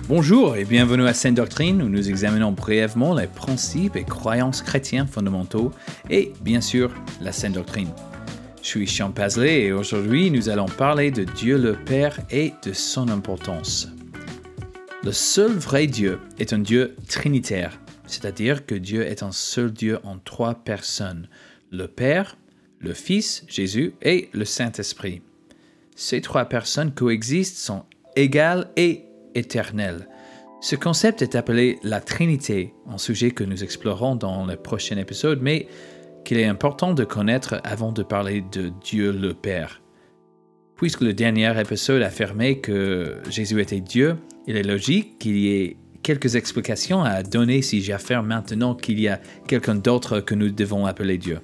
Bonjour et bienvenue à Sainte Doctrine où nous examinons brièvement les principes et croyances chrétiens fondamentaux et bien sûr la Sainte Doctrine. Je suis Sean Pasley et aujourd'hui nous allons parler de Dieu le Père et de son importance. Le seul vrai Dieu est un Dieu trinitaire, c'est-à-dire que Dieu est un seul Dieu en trois personnes, le Père, le Fils, Jésus et le Saint-Esprit. Ces trois personnes coexistent, sont égales et éternel. Ce concept est appelé la Trinité, un sujet que nous explorons dans le prochain épisode, mais qu'il est important de connaître avant de parler de Dieu le Père. Puisque le dernier épisode affirmait que Jésus était Dieu, il est logique qu'il y ait quelques explications à donner si j'affirme maintenant qu'il y a quelqu'un d'autre que nous devons appeler Dieu.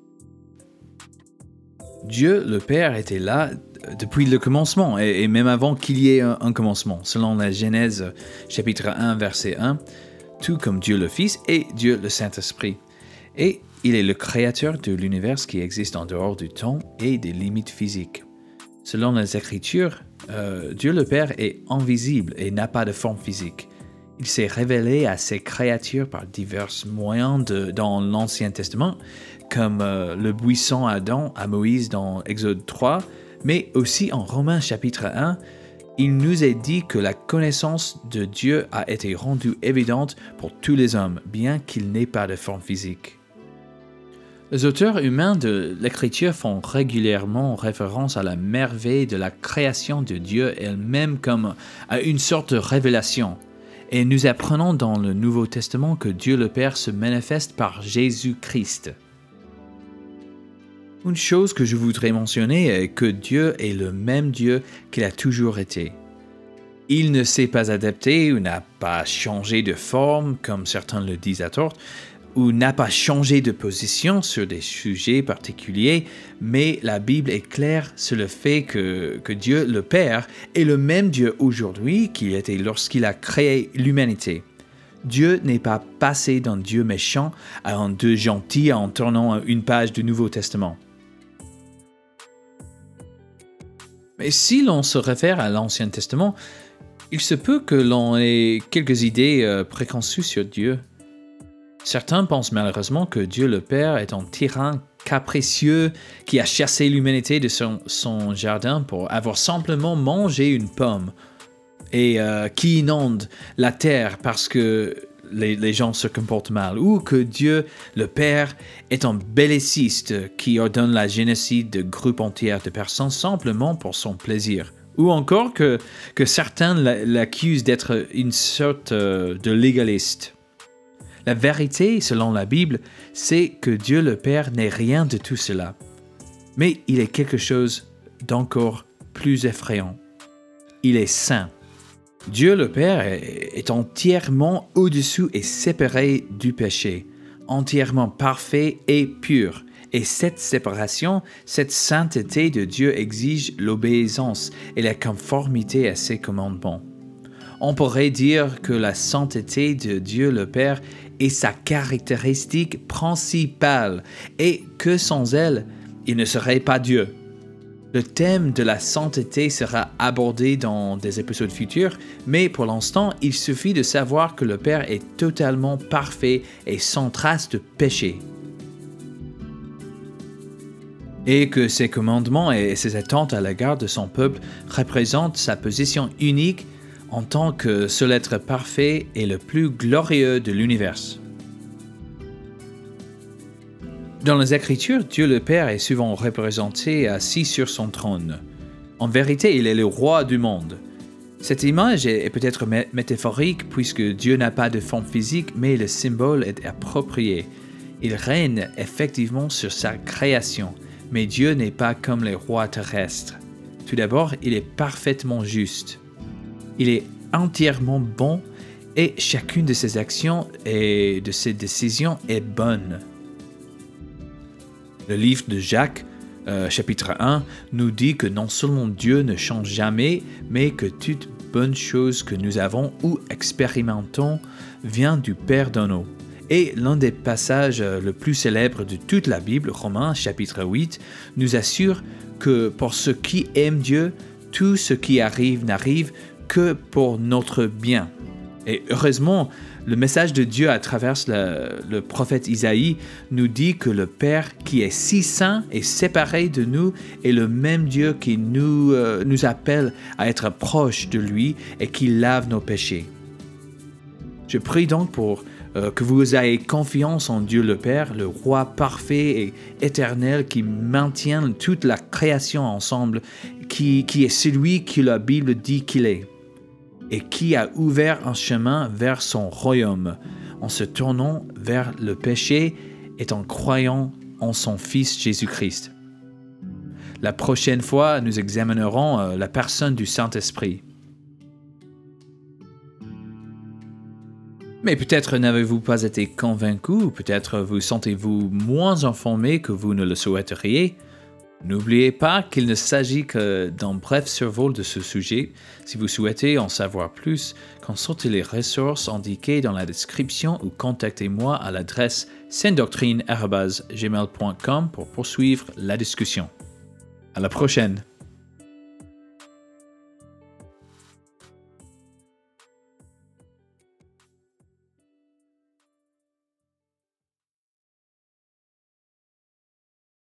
Dieu le Père était là depuis le commencement, et même avant qu'il y ait un commencement, selon la Genèse chapitre 1, verset 1, tout comme Dieu le Fils et Dieu le Saint-Esprit. Et il est le créateur de l'univers qui existe en dehors du temps et des limites physiques. Selon les Écritures, Dieu le Père est invisible et n'a pas de forme physique. Il s'est révélé à ses créatures par divers moyens dans l'Ancien Testament, comme le buisson Adam à Moïse dans Exode 3, mais aussi en Romains chapitre 1, il nous est dit que la connaissance de Dieu a été rendue évidente pour tous les hommes, bien qu'il n'ait pas de forme physique. Les auteurs humains de l'Écriture font régulièrement référence à la merveille de la création de Dieu elle-même comme à une sorte de révélation. Et nous apprenons dans le Nouveau Testament que Dieu le Père se manifeste par Jésus-Christ. Une chose que je voudrais mentionner est que Dieu est le même Dieu qu'il a toujours été. Il ne s'est pas adapté ou n'a pas changé de forme, comme certains le disent à tort, ou n'a pas changé de position sur des sujets particuliers, mais la Bible est claire sur le fait que Dieu le Père est le même Dieu aujourd'hui qu'il était lorsqu'il a créé l'humanité. Dieu n'est pas passé d'un Dieu méchant à un Dieu gentil en tournant une page du Nouveau Testament. Mais si l'on se réfère à l'Ancien Testament, il se peut que l'on ait quelques idées préconçues sur Dieu. Certains pensent malheureusement que Dieu le Père est un tyran capricieux qui a chassé l'humanité de son jardin pour avoir simplement mangé une pomme et qui inonde la terre parce que les gens se comportent mal, ou que Dieu, le Père, est un belliciste qui ordonne la génocide de groupes entiers de personnes simplement pour son plaisir, ou encore que certains l'accusent d'être une sorte de légaliste. La vérité, selon la Bible, c'est que Dieu le Père n'est rien de tout cela, mais il est quelque chose d'encore plus effrayant. Il est saint. Dieu le Père est entièrement au-dessous et séparé du péché, entièrement parfait et pur. Et cette séparation, cette sainteté de Dieu exige l'obéissance et la conformité à ses commandements. On pourrait dire que la sainteté de Dieu le Père est sa caractéristique principale et que sans elle, il ne serait pas Dieu. Le thème de la sainteté sera abordé dans des épisodes futurs, mais pour l'instant, il suffit de savoir que le Père est totalement parfait et sans trace de péché. Et que ses commandements et ses attentes à l'égard de son peuple représentent sa position unique en tant que seul être parfait et le plus glorieux de l'univers. Dans les Écritures, Dieu le Père est souvent représenté assis sur son trône. En vérité, il est le roi du monde. Cette image est peut-être métaphorique puisque Dieu n'a pas de forme physique, mais le symbole est approprié. Il règne effectivement sur sa création, mais Dieu n'est pas comme les rois terrestres. Tout d'abord, il est parfaitement juste. Il est entièrement bon et chacune de ses actions et de ses décisions est bonne. Le livre de Jacques, chapitre 1, nous dit que non seulement Dieu ne change jamais, mais que toute bonne chose que nous avons ou expérimentons vient du Père d'en haut. Et l'un des passages le plus célèbres de toute la Bible, Romains, chapitre 8, nous assure que pour ceux qui aiment Dieu, tout ce qui arrive n'arrive que pour notre bien. Et heureusement, le message de Dieu à travers le prophète Isaïe nous dit que le Père qui est si saint et séparé de nous est le même Dieu qui nous appelle à être proches de lui et qui lave nos péchés. Je prie donc pour que vous ayez confiance en Dieu le Père, le roi parfait et éternel qui maintient toute la création ensemble, qui est celui que la Bible dit qu'il est, et qui a ouvert un chemin vers son royaume en se tournant vers le péché et en croyant en son Fils Jésus-Christ. La prochaine fois, nous examinerons la personne du Saint-Esprit. Mais peut-être n'avez-vous pas été convaincu, ou peut-être vous sentez-vous moins informé que vous ne le souhaiteriez. N'oubliez pas qu'il ne s'agit que d'un bref survol de ce sujet. Si vous souhaitez en savoir plus, consultez les ressources indiquées dans la description ou contactez-moi à l'adresse sainedoctrine@gmail.com pour poursuivre la discussion. À la prochaine!